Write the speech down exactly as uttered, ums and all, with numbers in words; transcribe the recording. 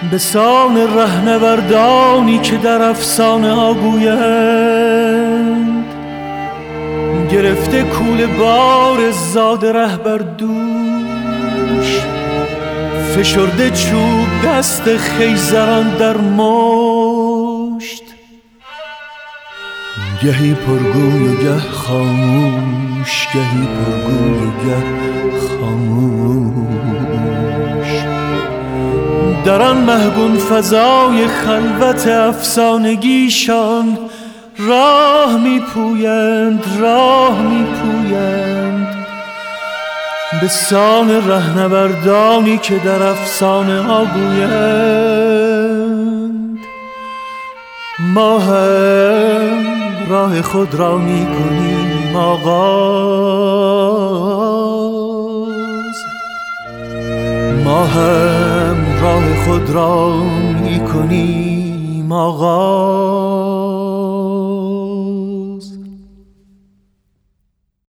به سان رهنوردانی که در افسانه ها گویند، گرفته کول بار زاد ره بر دوش، فشرده چوب دست خیزران در مشت، گهی پرگوی و گه خاموش، گهی پرگوی و گه خاموش. در آن مهگون فضای خلوت افسانگیشان راه می پویند، راه می پویند به سان رهنوردانی که در افسانه ها گویند. ما هم راه خود را می کنیم آغاز، ما هم راه خود را می کنیم آغاز.